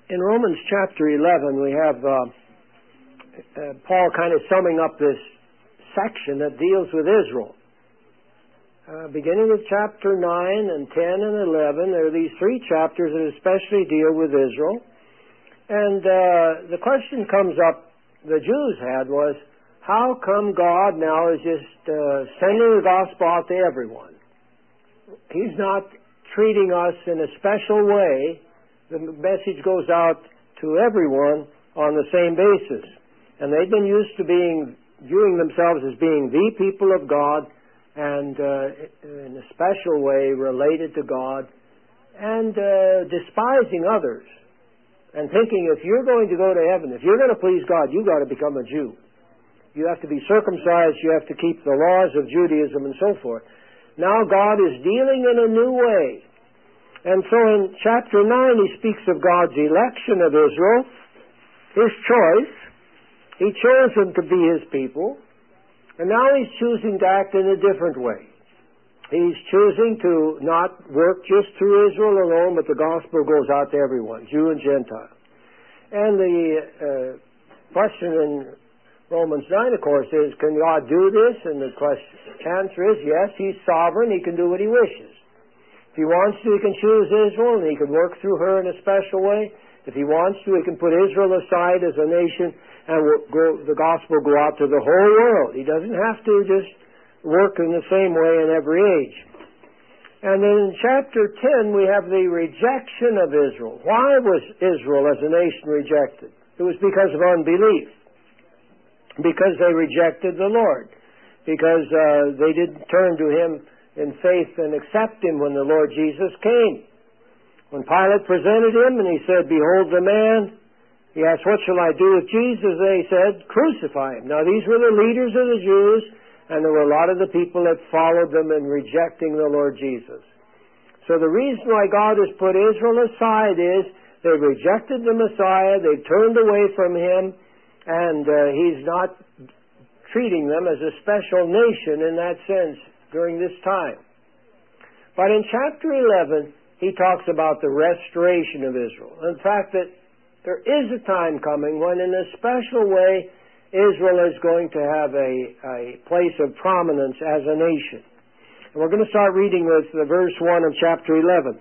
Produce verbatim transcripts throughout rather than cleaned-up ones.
In Romans chapter eleven, we have uh, uh, Paul kind of summing up this section that deals with Israel. Uh, beginning with chapter nine and ten and eleven, there are these three chapters that especially deal with Israel. And uh, the question comes up the Jews had was, how come God now is just uh, sending the gospel out to everyone? He's not treating us in a special way. The message goes out to everyone on the same basis. And they've been used to being, viewing themselves as being the people of God and uh, in a special way related to God and uh, despising others and thinking if you're going to go to heaven, if you're going to please God, you've got to become a Jew. You have to be circumcised, you have to keep the laws of Judaism and so forth. Now God is dealing in a new way. And so in chapter nine, he speaks of God's election of Israel, his choice. He chose them to be his people. And now he's choosing to act in a different way. He's choosing to not work just through Israel alone, but the gospel goes out to everyone, Jew and Gentile. And the uh, question in Romans nine, of course, is, can God do this? And the question, answer is, yes, he's sovereign. He can do what he wishes. If he wants to, he can choose Israel, and he can work through her in a special way. If he wants to, he can put Israel aside as a nation, and go, the gospel go out to the whole world. He doesn't have to just work in the same way in every age. And then in chapter ten, we have the rejection of Israel. Why was Israel as a nation rejected? It was because of unbelief. Because they rejected the Lord. Because uh, they didn't turn to him in faith and accept him when the Lord Jesus came. When Pilate presented him and he said, behold the man, he asked, what shall I do with Jesus? They said, crucify him. Now these were the leaders of the Jews, and there were a lot of the people that followed them in rejecting the Lord Jesus. So the reason why God has put Israel aside is they rejected the Messiah, they turned away from him, and uh, he's not treating them as a special nation in that sense during this time. But in chapter eleven, he talks about the restoration of Israel. In fact, that there is a time coming when in a special way Israel is going to have a, a place of prominence as a nation. And we're going to start reading with the verse one of chapter eleven.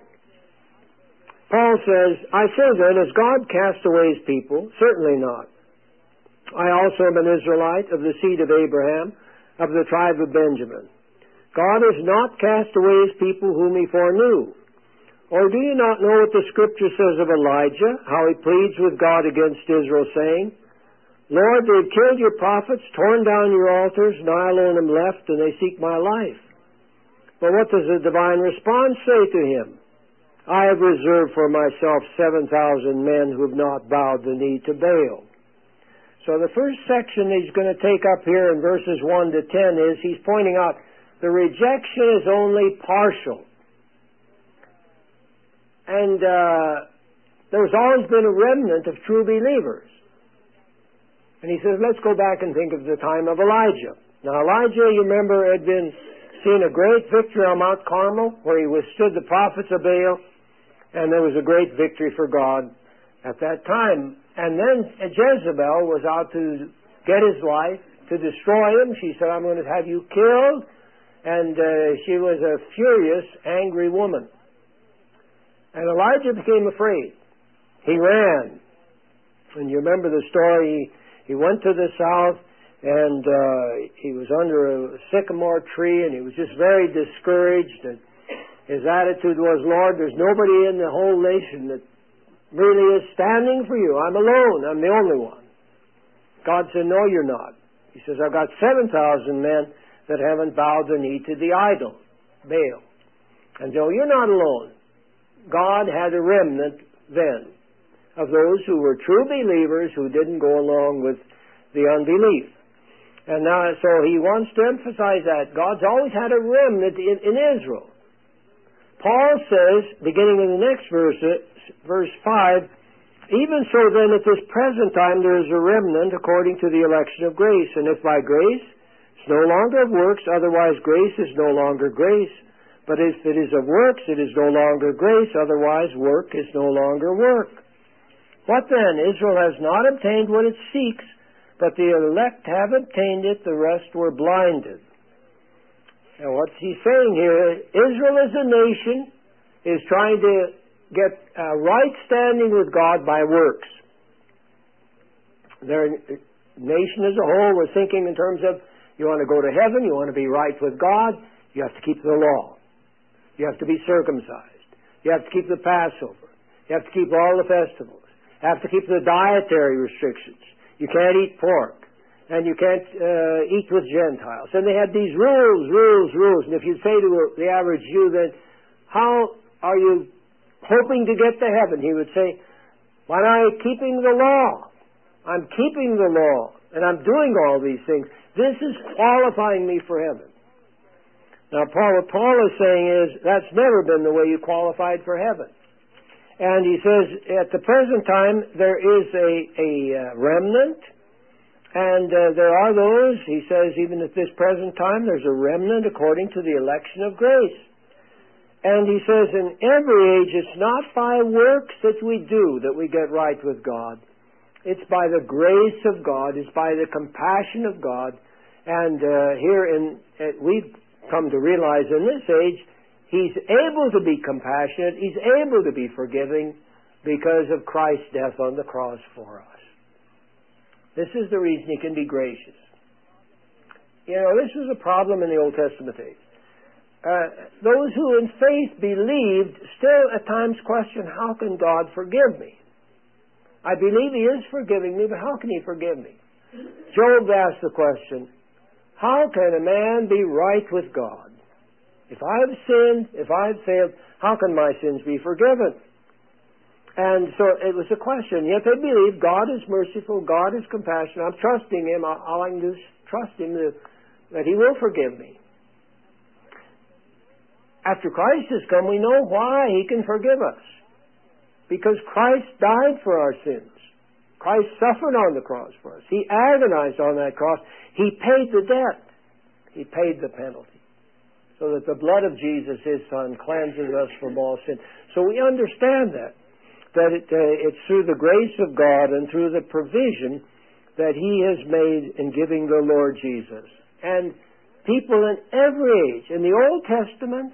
Paul says, I say then, has God cast away his people? Certainly not. I also am an Israelite of the seed of Abraham, of the tribe of Benjamin. God has not cast away his people whom he foreknew. Or do you not know what the Scripture says of Elijah, how he pleads with God against Israel, saying, Lord, they've killed your prophets, torn down your altars, and I alone am left, and they seek my life. But what does the divine response say to him? I have reserved for myself seven thousand men who have not bowed the knee to Baal. So the first section he's going to take up here in verses one to ten is he's pointing out the rejection is only partial. And uh, there's always been a remnant of true believers. And he says, let's go back and think of the time of Elijah. Now Elijah, you remember, had been seen a great victory on Mount Carmel where he withstood the prophets of Baal, and there was a great victory for God at that time. And then Jezebel was out to get his life, to destroy him. She said, I'm going to have you killed. And uh, she was a furious, angry woman. And Elijah became afraid. He ran. And you remember the story. He, he went to the south, and uh, he was under a sycamore tree, and he was just very discouraged. And his attitude was, Lord, there's nobody in the whole nation that really is standing for you. I'm alone. I'm the only one. God said, no, you're not. He says, I've got seven thousand men that haven't bowed the knee to the idol, Baal. And so you're not alone. God had a remnant then of those who were true believers who didn't go along with the unbelief. And now, so he wants to emphasize that. God's always had a remnant in, in Israel. Paul says, beginning in the next verse, verse five, even so then at this present time there is a remnant according to the election of grace. And if by grace, it's no longer of works, otherwise grace is no longer grace. But if it is of works, it is no longer grace, otherwise work is no longer work. What then? Israel has not obtained what it seeks, but the elect have obtained it, the rest were blinded. Now what's he saying here? Israel as a nation is trying to get a right standing with God by works. Their nation as a whole was thinking in terms of, you want to go to heaven, you want to be right with God, you have to keep the law. You have to be circumcised. You have to keep the Passover. You have to keep all the festivals. You have to keep the dietary restrictions. You can't eat pork. And you can't uh, eat with Gentiles. And they had these rules, rules, rules. And if you say to the average Jew then, how are you hoping to get to heaven? He would say, by keeping the law. I'm keeping the law. And I'm doing all these things. This is qualifying me for heaven. Now, Paul, what Paul is saying is, that's never been the way you qualified for heaven. And he says, at the present time, there is a, a uh, remnant, and uh, there are those, he says, even at this present time, there's a remnant according to the election of grace. And he says, in every age, it's not by works that we do that we get right with God. It's by the grace of God. It's by the compassion of God. And uh, here in, uh, we've come to realize in this age, He's able to be compassionate. He's able to be forgiving because of Christ's death on the cross for us. This is the reason He can be gracious. You know, this was a problem in the Old Testament age. Uh, those who in faith believed still at times question, how can God forgive me? I believe He is forgiving me, but how can He forgive me? Job asked the question, how can a man be right with God? If I have sinned, if I have failed, how can my sins be forgiven? And so it was a question. Yet they believe God is merciful, God is compassionate. I'm trusting Him. All I can do is trust Him that He will forgive me. After Christ has come, we know why He can forgive us. Because Christ died for our sins. Christ suffered on the cross for us. He agonized on that cross. He paid the debt. He paid the penalty. So that the blood of Jesus, His Son, cleanses us from all sin. So we understand that. That it, uh, it's through the grace of God and through the provision that He has made in giving the Lord Jesus. And people in every age, in the Old Testament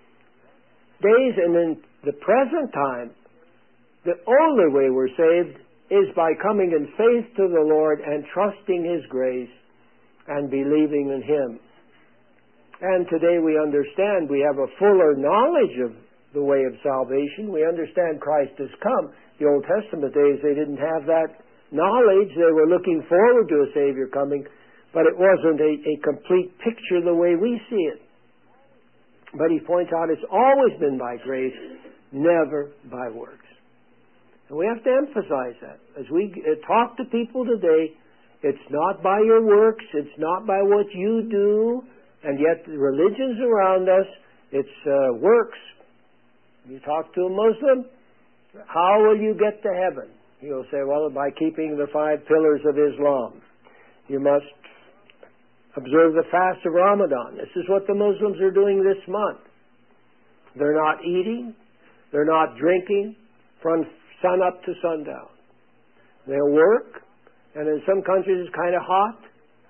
days and in the present time, the only way we're saved is by coming in faith to the Lord and trusting His grace and believing in Him. And today we understand, we have a fuller knowledge of the way of salvation. We understand Christ has come. The Old Testament days, they didn't have that knowledge. They were looking forward to a Savior coming, but it wasn't a, a complete picture the way we see it. But he points out it's always been by grace, never by works. And we have to emphasize that. As we talk to people today, it's not by your works, it's not by what you do, and yet the religions around us, it's uh, works. You talk to a Muslim, how will you get to heaven? He'll say, well, by keeping the five pillars of Islam. You must observe the fast of Ramadan. This is what the Muslims are doing this month. They're not eating, they're not drinking from sun up to sundown. They'll work, and in some countries it's kind of hot.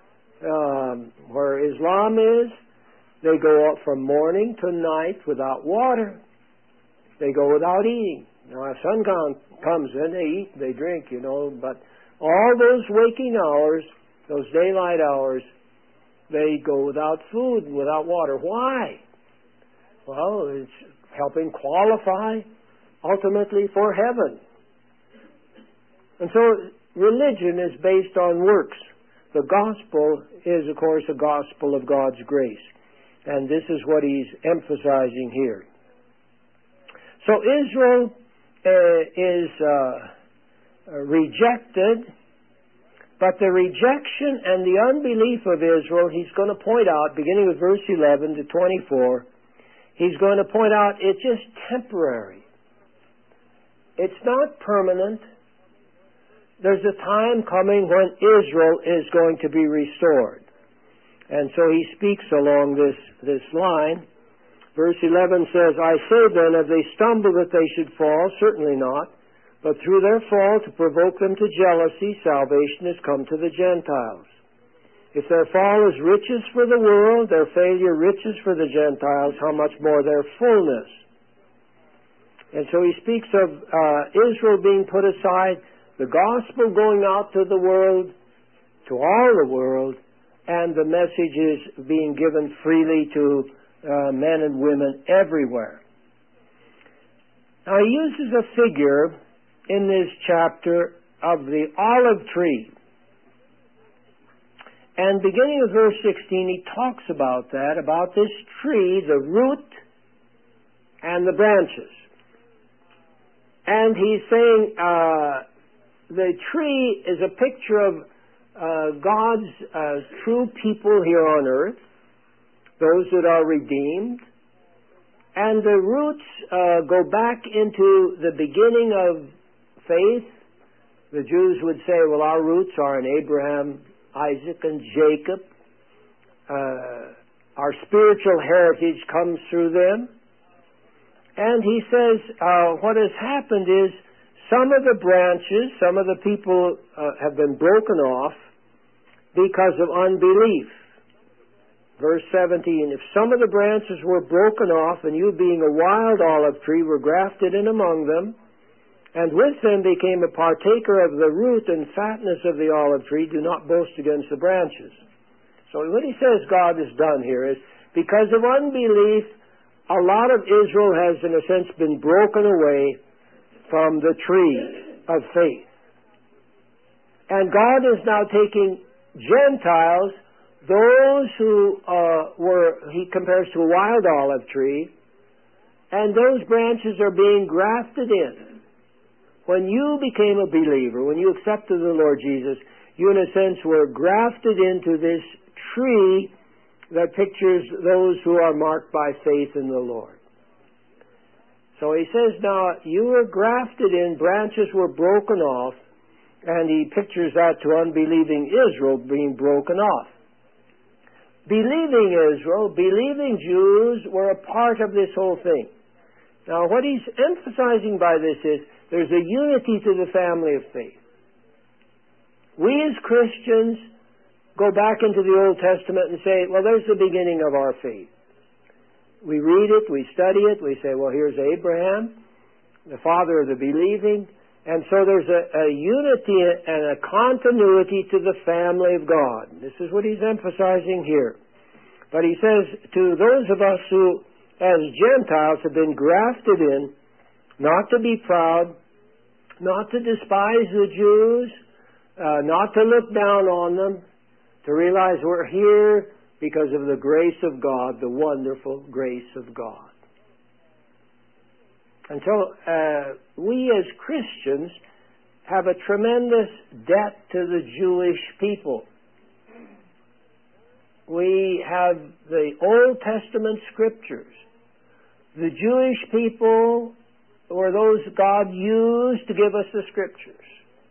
Um, where Islam is, they go up from morning to night without water. They go without eating. Now, if sun comes, then they eat, they drink, you know. But all those waking hours, those daylight hours, they go without food and without water. Why? Well, it's helping qualify ultimately for heaven. And so religion is based on works. The gospel is, of course, a gospel of God's grace. And this is what he's emphasizing here. So Israel uh, is uh, rejected, but the rejection and the unbelief of Israel, he's going to point out, beginning with verse eleven to twenty-four, he's going to point out it's just temporary. It's not permanent. There's a time coming when Israel is going to be restored. And so he speaks along this, this line. Verse eleven says, I say then, if they stumble that they should fall, certainly not. But through their fall, to provoke them to jealousy, salvation has come to the Gentiles. If their fall is riches for the world, their failure riches for the Gentiles, how much more their fullness? And so he speaks of uh, Israel being put aside, the gospel going out to the world, to all the world, and the message is being given freely to uh, men and women everywhere. Now he uses a figure in this chapter of the olive tree. And beginning with verse sixteen, he talks about that, about this tree, the root and the branches. And he's saying uh, the tree is a picture of uh, God's uh, true people here on earth, those that are redeemed. And the roots uh, go back into the beginning of faith. The Jews would say, well, our roots are in Abraham, Isaac, and Jacob. Uh, our spiritual heritage comes through them. And he says, uh, what has happened is some of the branches, some of the people uh, have been broken off because of unbelief. Verse seventeen, if some of the branches were broken off, and you being a wild olive tree were grafted in among them, and with them became a partaker of the root and fatness of the olive tree, do not boast against the branches. So what he says God has done here is, because of unbelief, a lot of Israel has, in a sense, been broken away from the tree of faith. And God is now taking Gentiles, those who uh, were, he compares to a wild olive tree, and those branches are being grafted in. When you became a believer, when you accepted the Lord Jesus, you in a sense were grafted into this tree that pictures those who are marked by faith in the Lord. So he says, now, you were grafted in, branches were broken off, and he pictures that to unbelieving Israel being broken off. Believing Israel, believing Jews were a part of this whole thing. Now, what he's emphasizing by this is there's a unity to the family of faith. We as Christians go back into the Old Testament and say, well, there's the beginning of our faith. We read it, we study it, we say, well, here's Abraham, the father of the believing, and so there's a, a unity and a continuity to the family of God. This is what he's emphasizing here. But he says, to those of us who, as Gentiles, have been grafted in, not to be proud, not to despise the Jews, uh, not to look down on them, to realize we're here because of the grace of God, the wonderful grace of God. And so uh, we as Christians have a tremendous debt to the Jewish people. We have the Old Testament scriptures. The Jewish people were those God used to give us the scriptures.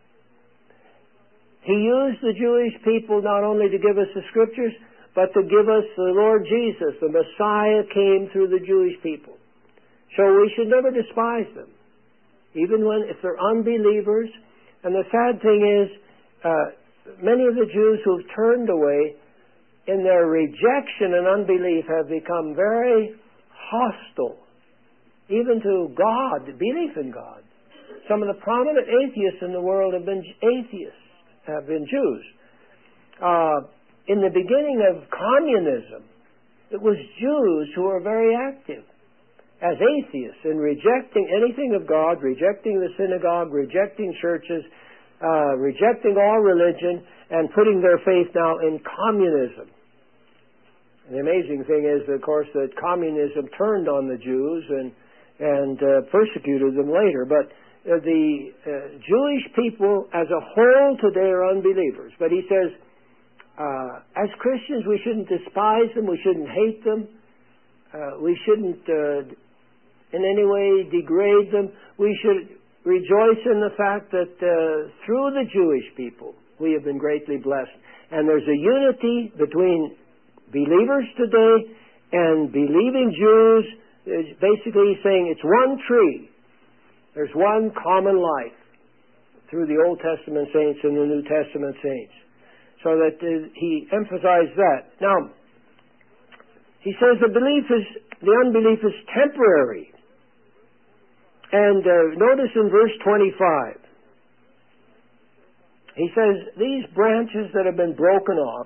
He used the Jewish people not only to give us the scriptures, but to give us the Lord Jesus. The Messiah came through the Jewish people. So we should never despise them, even when, if they're unbelievers. And the sad thing is, uh, many of the Jews who've turned away, in their rejection and unbelief, have become very hostile, even to God, belief in God. Some of the prominent atheists in the world have been atheists, have been Jews. Uh, in the beginning of communism, it was Jews who were very active as atheists in rejecting anything of God, rejecting the synagogue, rejecting churches, uh, rejecting all religion, and putting their faith now in communism. And the amazing thing is, of course, that communism turned on the Jews and and uh, persecuted them later. But uh, the uh, Jewish people as a whole today are unbelievers. But he says, uh, as Christians, we shouldn't despise them, we shouldn't hate them, uh, we shouldn't uh, in any way degrade them. We should rejoice in the fact that uh, through the Jewish people we have been greatly blessed. And there's a unity between believers today and believing Jews. Basically saying it's one tree. There's one common life. through the Old Testament saints and the New Testament saints. So that uh, he emphasized that. Now, he says the belief is, the unbelief is temporary. And uh, notice in verse twenty-five, he says, these branches that have been broken off,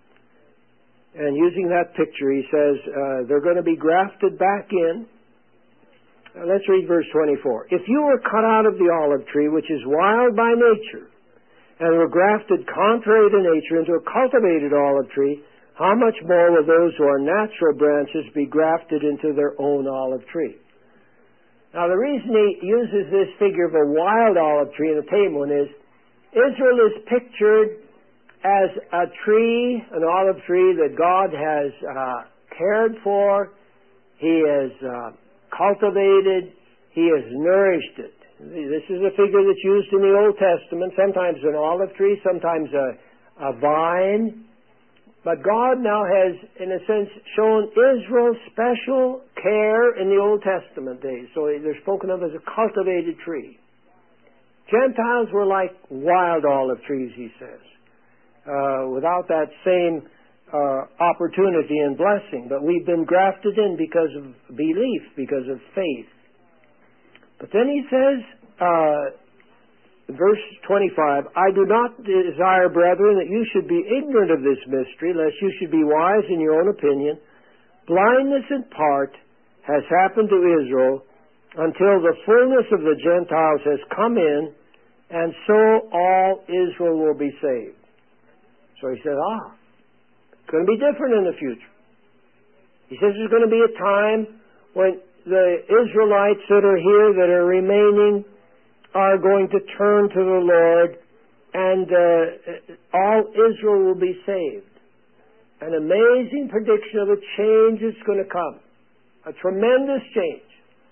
and using that picture, he says, uh, they're going to be grafted back in. Uh, let's read verse twenty-four. If you were cut out of the olive tree, which is wild by nature, and were grafted contrary to nature into a cultivated olive tree, how much more will those who are natural branches be grafted into their own olive tree? Now, the reason he uses this figure of a wild olive tree in the tame one is Israel is pictured as a tree, an olive tree that God has uh, cared for. He has uh, cultivated. He has nourished it. This is a figure that's used in the Old Testament, sometimes an olive tree, sometimes a, a vine. But God now has, in a sense, shown Israel special care in the Old Testament days. So they're spoken of as a cultivated tree. Gentiles were like wild olive trees, he says, uh, without that same uh, opportunity and blessing. But we've been grafted in because of belief, because of faith. But then he says, uh, verse twenty-five, I do not desire, brethren, that you should be ignorant of this mystery, lest you should be wise in your own opinion. Blindness in part has happened to Israel until the fullness of the Gentiles has come in, and so all Israel will be saved. So he said, ah, it's going to be different in the future. He says there's going to be a time when the Israelites that are here, that are remaining, are going to turn to the Lord, and uh, all Israel will be saved. An amazing prediction of a change that's going to come. A tremendous change.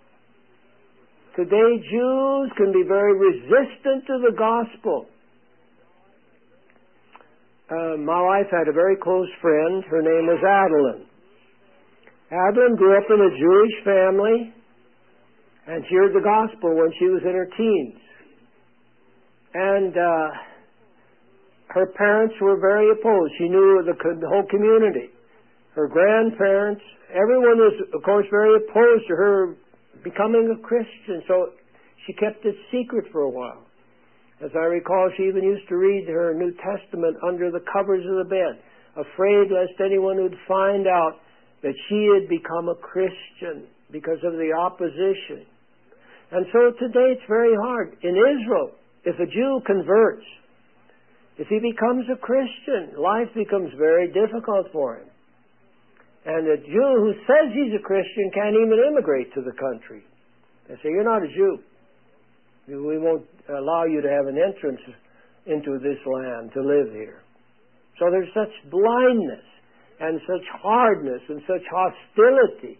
Today, Jews can be very resistant to the gospel. Uh, my wife had a very close friend. Her name was Adeline. Adeline grew up in a Jewish family, and she heard the gospel when she was in her teens. And uh, her parents were very opposed. She knew the, the whole community. Her grandparents, everyone was, of course, very opposed to her becoming a Christian. So she kept it secret for a while. As I recall, she even used to read her New Testament under the covers of the bed, afraid lest anyone would find out that she had become a Christian because of the opposition. And so today it's very hard. In Israel, if a Jew converts, if he becomes a Christian, life becomes very difficult for him. And a Jew who says he's a Christian can't even immigrate to the country. They say, you're not a Jew. We won't allow you to have an entrance into this land to live here. So there's such blindness and such hardness and such hostility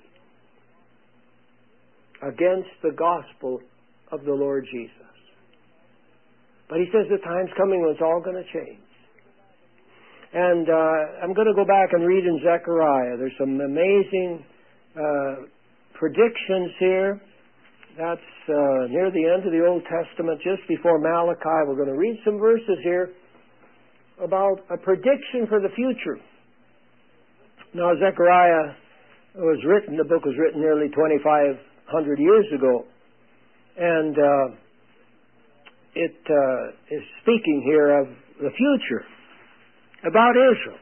against the gospel of the Lord Jesus. But he says the time's coming when it's all going to change. And uh, I'm going to go back and read in Zechariah. There's some amazing uh, predictions here. That's uh, near the end of the Old Testament, just before Malachi. We're going to read some verses here about a prediction for the future. Now, Zechariah was written, the book was written nearly twenty-five hundred years ago. And uh, it uh, is speaking here of the future, about Israel.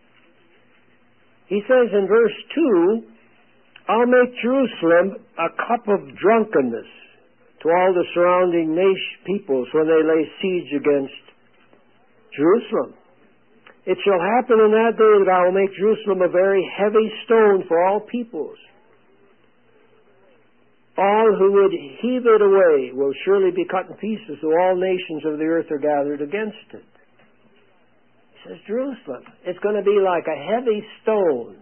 He says in verse two, I'll make Jerusalem a cup of drunkenness to all the surrounding nation peoples when they lay siege against Jerusalem. It shall happen in that day that I will make Jerusalem a very heavy stone for all peoples. All who would heave it away will surely be cut in pieces, so all nations of the earth are gathered against it. He says, Jerusalem, it's going to be like a heavy stone.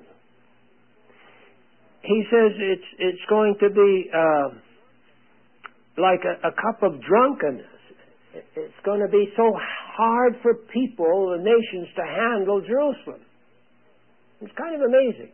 He says it's it's going to be uh, like a, a cup of drunkenness. It's going to be so hard for people, the nations, to handle Jerusalem. It's kind of amazing.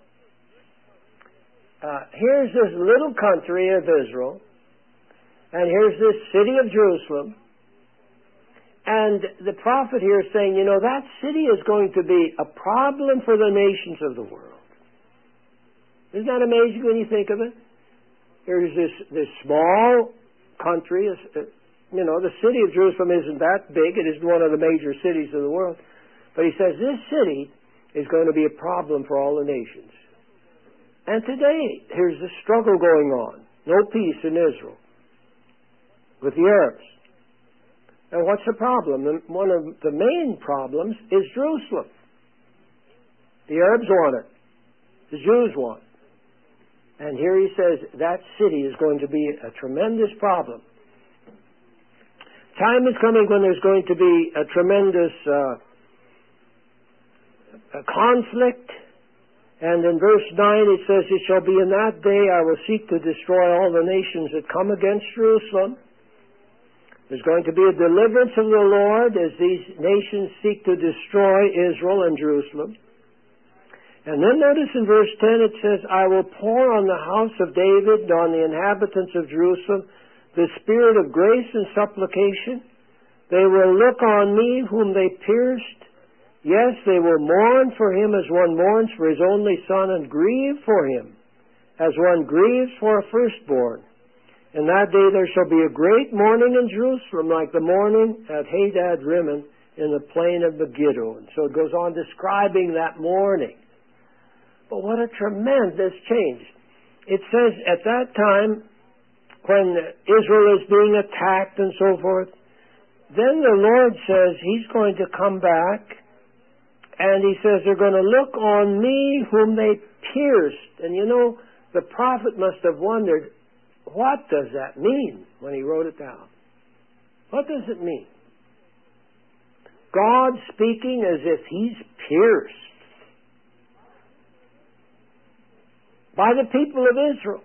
Uh, here's this little country of Israel, and here's this city of Jerusalem, And the prophet here is saying, you know, that city is going to be a problem for the nations of the world. Isn't that amazing when you think of it? There's this, this small country, you know, the city of Jerusalem isn't that big. It isn't one of the major cities of the world. But he says this city is going to be a problem for all the nations. And today, here's the struggle going on. No peace in Israel with the Arabs. And what's the problem? One of the main problems is Jerusalem. The Arabs want it. The Jews want it. And here he says that city is going to be a tremendous problem. Time is coming when there's going to be a tremendous uh, a conflict. And in verse nine it says, it shall be in that day I will seek to destroy all the nations that come against Jerusalem. There's going to be a deliverance of the Lord as these nations seek to destroy Israel and Jerusalem. And then notice in verse ten it says, I will pour on the house of David, on the inhabitants of Jerusalem, the spirit of grace and supplication. They will look on me whom they pierced. Yes, they will mourn for him as one mourns for his only son, and grieve for him as one grieves for a firstborn. In that day there shall be a great mourning in Jerusalem, like the mourning at Hadad Rimmon in the plain of Megiddo. And so it goes on describing that mourning. But what a tremendous change. It says at that time, when Israel is being attacked and so forth, then the Lord says He's going to come back, and He says they're going to look on me whom they pierced. And you know, the prophet must have wondered, what does that mean when he wrote it down? What does it mean? God speaking as if He's pierced by the people of Israel.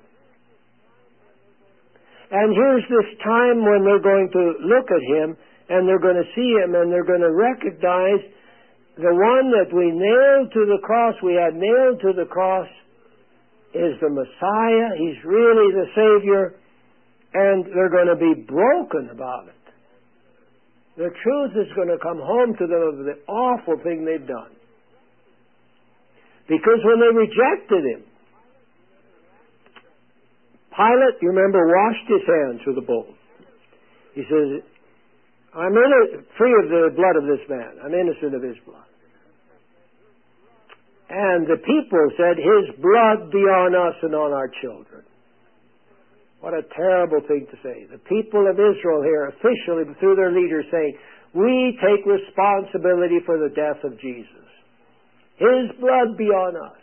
And here's this time when they're going to look at Him, and they're going to see Him, and they're going to recognize the one that we nailed to the cross, we had nailed to the cross, is the Messiah. He's really the Savior, and they're going to be broken about it. The truth is going to come home to them of the awful thing they've done. Because when they rejected Him, Pilate, you remember, washed his hands with a bowl. He says, I'm in free of the blood of this man. I'm innocent of his blood. And the people said, His blood be on us and on our children. What a terrible thing to say. The people of Israel here, officially through their leaders, saying, we take responsibility for the death of Jesus. His blood be on us.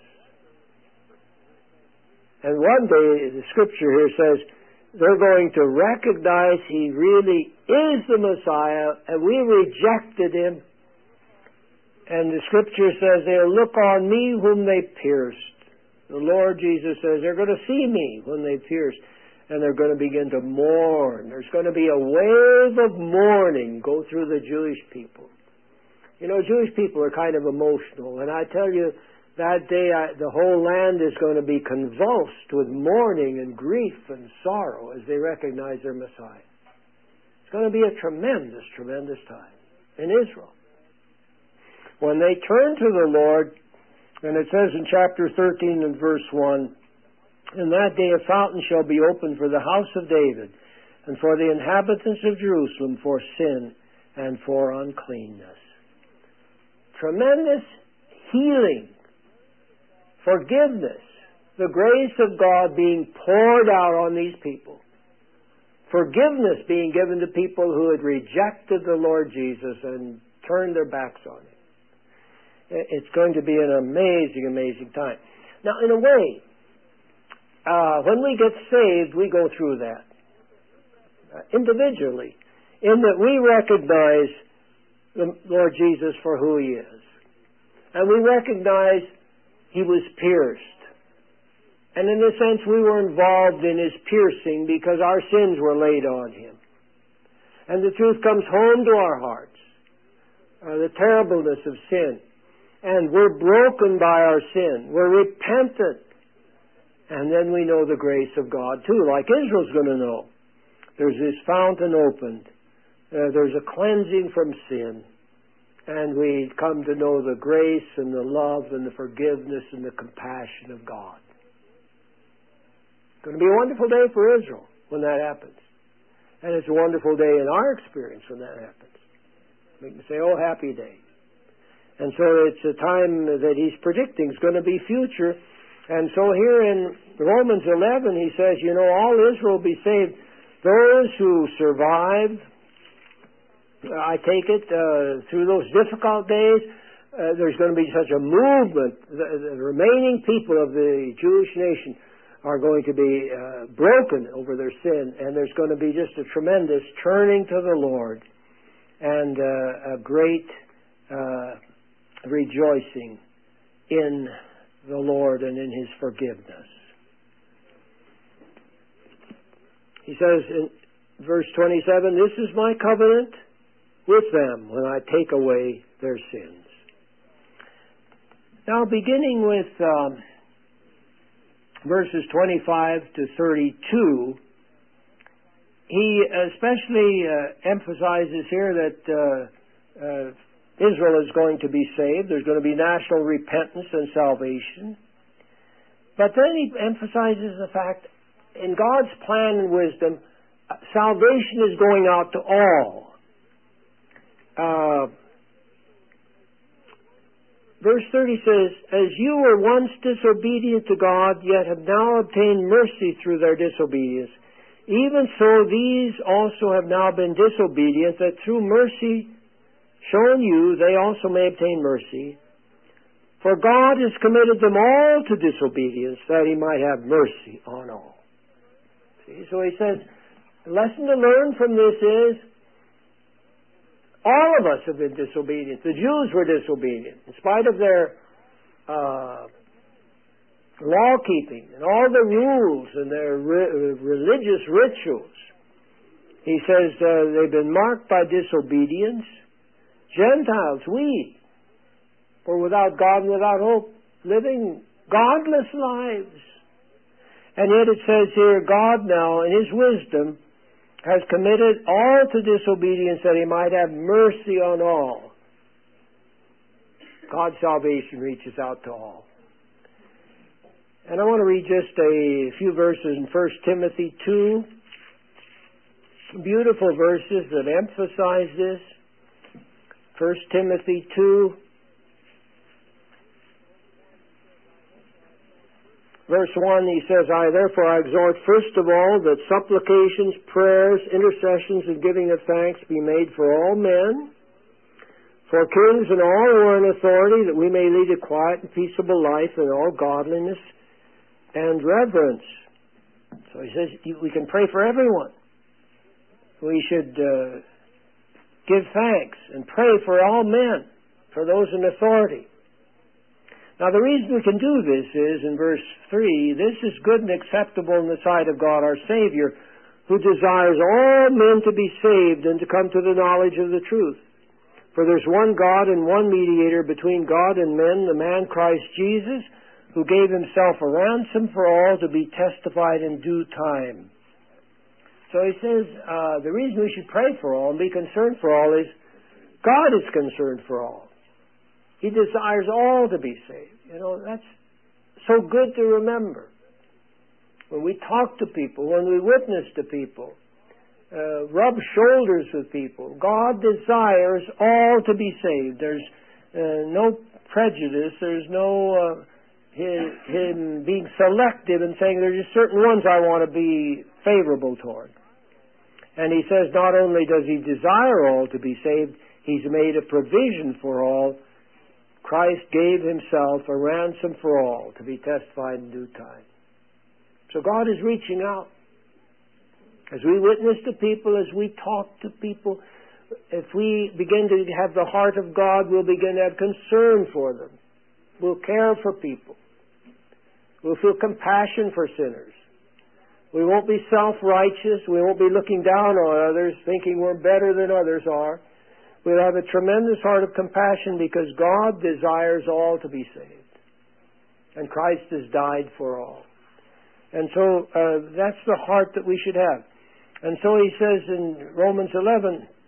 And one day, the scripture here says, they're going to recognize He really is the Messiah, and we rejected Him. And the scripture says, they'll look on me whom they pierced. The Lord Jesus says, they're going to see me when they pierced. And they're going to begin to mourn. There's going to be a wave of mourning go through the Jewish people. You know, Jewish people are kind of emotional. And I tell you, that day I, the whole land is going to be convulsed with mourning and grief and sorrow as they recognize their Messiah. It's going to be a tremendous, tremendous time in Israel. When they turn to the Lord, and it says in chapter thirteen and verse one, in that day a fountain shall be opened for the house of David, and for the inhabitants of Jerusalem for sin and for uncleanness. Tremendous healing, forgiveness, the grace of God being poured out on these people. Forgiveness being given to people who had rejected the Lord Jesus and turned their backs on Him. It's going to be an amazing, amazing time. Now, in a way, uh, when we get saved, we go through that uh, individually, in that we recognize the Lord Jesus for who He is. And we recognize He was pierced. And in a sense, we were involved in His piercing because our sins were laid on Him. And the truth comes home to our hearts, uh, the terribleness of sin. And we're broken by our sin. We're repentant. And then we know the grace of God too, like Israel's going to know. There's this fountain opened uh, there's a cleansing from sin. And we come to know the grace and the love and the forgiveness and the compassion of God. It's going to be a wonderful day for Israel when that happens. And it's a wonderful day in our experience when that happens. We can say, oh, happy day. And so it's a time that he's predicting is going to be future. And so here in Romans eleven, he says, you know, all Israel will be saved. Those who survive, I take it, uh, through those difficult days, uh, there's going to be such a movement. The, the remaining people of the Jewish nation are going to be uh, broken over their sin, and there's going to be just a tremendous turning to the Lord and uh, a great uh, rejoicing in the Lord and in His forgiveness. He says in verse twenty-seven, this is my covenant with them when I take away their sins. Now, beginning with um, verses twenty-five to thirty-two, he especially uh, emphasizes here that uh, uh, Israel is going to be saved. There's going to be national repentance and salvation. But then he emphasizes the fact, in God's plan and wisdom, salvation is going out to all. Uh, verse thirty says, as you were once disobedient to God, yet have now obtained mercy through their disobedience, even so these also have now been disobedient, that through mercy shown you, they also may obtain mercy. For God has committed them all to disobedience, that He might have mercy on all. See, so he says, the lesson to learn from this is, all of us have been disobedient. The Jews were disobedient. In spite of their uh, law-keeping and all the rules and their re- religious rituals, he says uh, they've been marked by disobedience. Gentiles, we, were without God and without hope, living godless lives. And yet it says here, God now, in His wisdom, has committed all to disobedience that He might have mercy on all. God's salvation reaches out to all. And I want to read just a few verses in First Timothy two. Beautiful verses that emphasize this. First Timothy two. Verse one, he says, I therefore I exhort first of all that supplications, prayers, intercessions, and giving of thanks be made for all men, for kings and all who are in authority, that we may lead a quiet and peaceable life in all godliness and reverence. So he says we can pray for everyone. We should uh, give thanks and pray for all men, for those in authority. Now, the reason we can do this is, in verse three, this is good and acceptable in the sight of God our Savior, who desires all men to be saved and to come to the knowledge of the truth. For there's one God and one mediator between God and men, the man Christ Jesus, who gave Himself a ransom for all to be testified in due time. So he says uh, the reason we should pray for all and be concerned for all is God is concerned for all. He desires all to be saved. You know, that's so good to remember. When we talk to people, when we witness to people, uh, rub shoulders with people, God desires all to be saved. There's uh, no prejudice. There's no uh, his, Him being selective and saying there's just certain ones I want to be favorable toward. And He says not only does He desire all to be saved, He's made a provision for all. Christ gave Himself a ransom for all to be testified in due time. So God is reaching out. As we witness to people, as we talk to people, if we begin to have the heart of God, we'll begin to have concern for them. We'll care for people. We'll feel compassion for sinners. We won't be self-righteous. We won't be looking down on others, thinking we're better than others are. We'll have a tremendous heart of compassion because God desires all to be saved. And Christ has died for all. And so uh, that's the heart that we should have. And so he says in Romans eleven,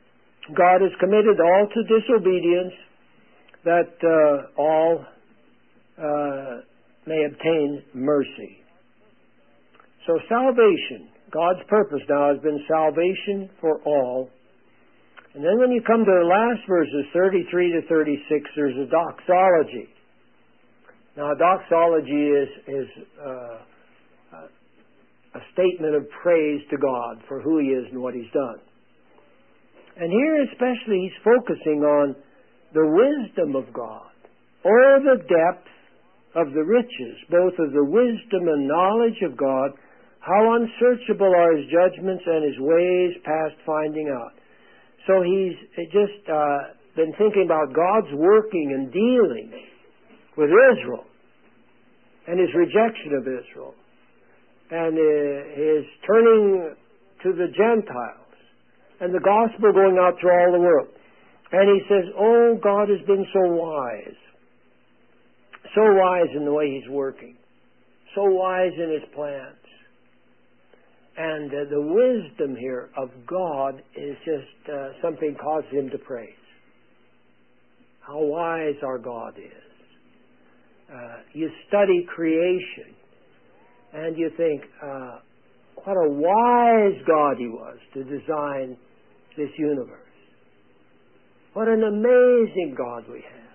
God has committed all to disobedience, that uh, all uh, may obtain mercy. So salvation, God's purpose now has been salvation for all. And then when you come to the last verses, thirty-three to thirty-six, there's a doxology. Now, a doxology is, is uh, a statement of praise to God for who He is and what He's done. And here especially He's focusing on the wisdom of God, or the depth of the riches, both of the wisdom and knowledge of God, how unsearchable are His judgments and His ways past finding out. So He's just uh, been thinking about God's working and dealing with Israel and His rejection of Israel and uh, His turning to the Gentiles and the gospel going out to all the world. And He says, oh, God has been so wise. So wise in the way He's working. So wise in His plans. And uh, the wisdom here of God is just uh, something causes Him to praise. How wise our God is. Uh, you study creation and you think, uh, what a wise God He was to design this universe. What an amazing God we have.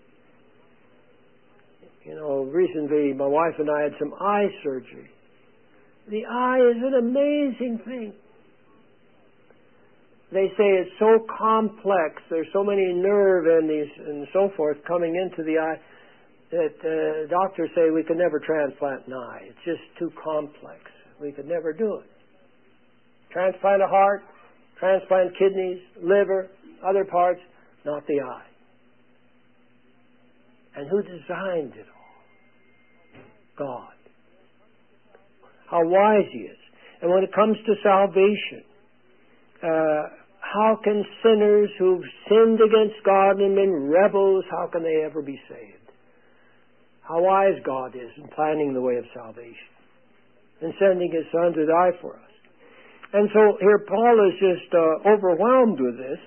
You know, recently my wife and I had some eye surgery. The eye is an amazing thing. They say it's so complex, there's so many nerve endings and so forth coming into the eye that uh, doctors say we could never transplant an eye. It's just too complex. We could never do it. Transplant a heart, transplant kidneys, liver, other parts, not the eye. And who designed it all? God. How wise He is. And when it comes to salvation, uh, how can sinners who've sinned against God and been rebels, how can they ever be saved? How wise God is in planning the way of salvation and sending His Son to die for us. And so here Paul is just uh, overwhelmed with this.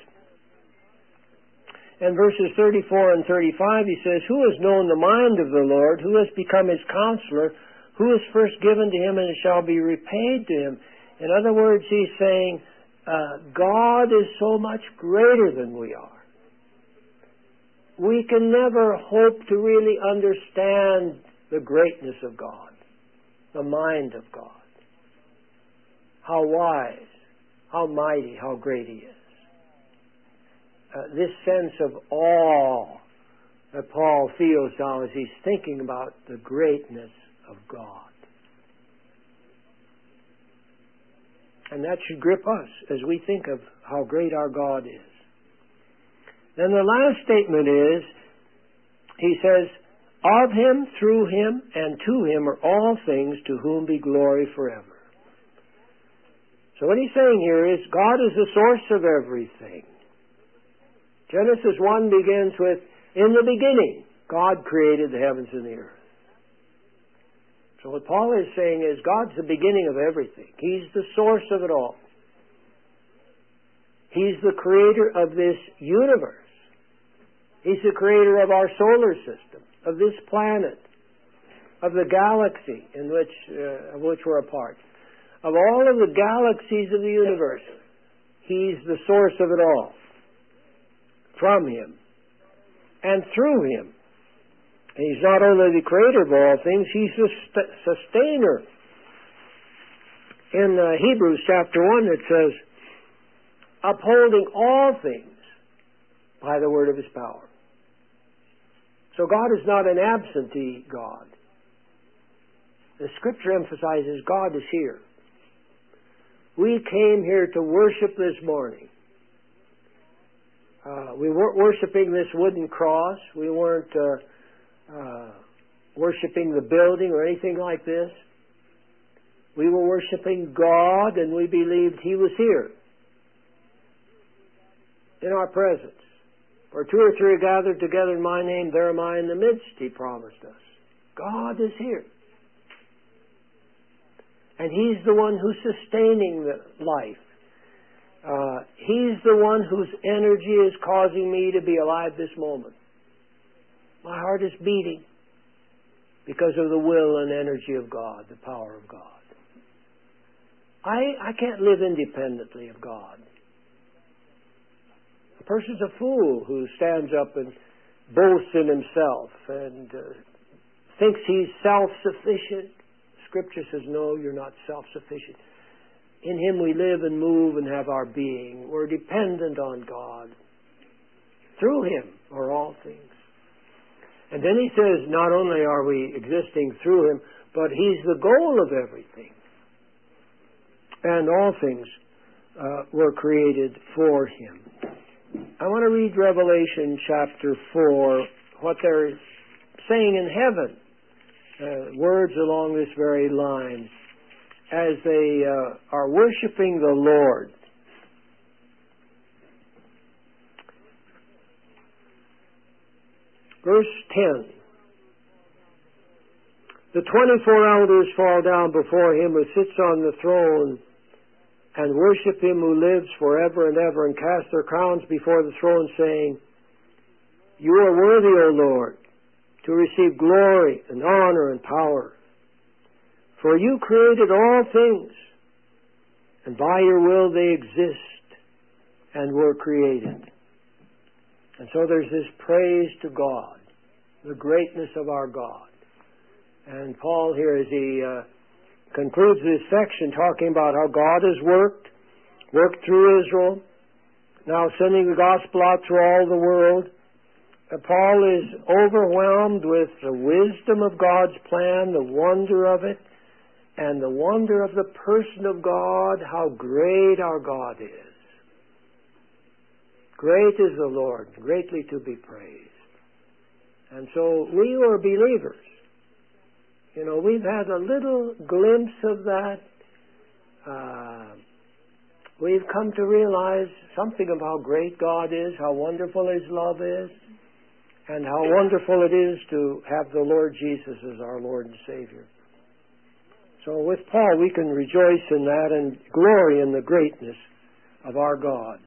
In verses thirty-four and thirty-five he says, who has known the mind of the Lord? Who has become His counselor? Who is first given to Him and it shall be repaid to Him? In other words, he's saying, uh, God is so much greater than we are. We can never hope to really understand the greatness of God, the mind of God. How wise, how mighty, how great He is. Uh, this sense of awe that Paul feels now as he's thinking about the greatness of God. And that should grip us as we think of how great our God is. Then the last statement is, he says, of Him, through Him, and to Him are all things, to whom be glory forever. So what he's saying here is, God is the source of everything. Genesis one begins with, in the beginning, God created the heavens and the earth. So what Paul is saying is, God's the beginning of everything. He's the source of it all. He's the creator of this universe. He's the creator of our solar system, of this planet, of the galaxy in which, uh, of which we're a part. Of all of the galaxies of the universe, He's the source of it all. From Him. And through Him. And He's not only the creator of all things, He's the sustainer. In uh, Hebrews chapter one it says, upholding all things by the word of His power. So God is not an absentee God. The Scripture emphasizes God is here. We came here to worship this morning. Uh, we weren't worshiping this wooden cross. We weren't uh, uh, worshiping the building or anything like this. We were worshiping God, and we believed He was here in our presence. Where two or three are gathered together in My name, there am I in the midst, He promised us. God is here. And He's the one who's sustaining the life. Uh, he's the one whose energy is causing me to be alive this moment. My heart is beating because of the will and energy of God, the power of God. I, I can't live independently of God. A person's a fool who stands up and boasts in himself and uh, thinks he's self-sufficient. Scripture says, no, you're not self-sufficient. In Him we live and move and have our being. We're dependent on God. Through Him are all things. And then he says, not only are we existing through Him, but He's the goal of everything. And all things uh, were created for Him. I want to read Revelation chapter four, what they're saying in heaven, uh, words along this very line, as they uh, are worshiping the Lord. Verse ten. The twenty-four elders fall down before Him who sits on the throne and worship Him who lives forever and ever, and cast their crowns before the throne, saying, You are worthy, O Lord, to receive glory and honor and power. For You created all things, and by Your will they exist and were created. And so there's this praise to God, the greatness of our God. And Paul here, as he uh, concludes this section talking about how God has worked, worked through Israel, now sending the gospel out through all the world, uh, Paul is overwhelmed with the wisdom of God's plan, the wonder of it, and the wonder of the person of God, how great our God is. Great is the Lord, greatly to be praised. And so we who are believers, you know, we've had a little glimpse of that. Uh, we've come to realize something of how great God is, how wonderful His love is, and how wonderful it is to have the Lord Jesus as our Lord and Savior. So with Paul, we can rejoice in that and glory in the greatness of our God.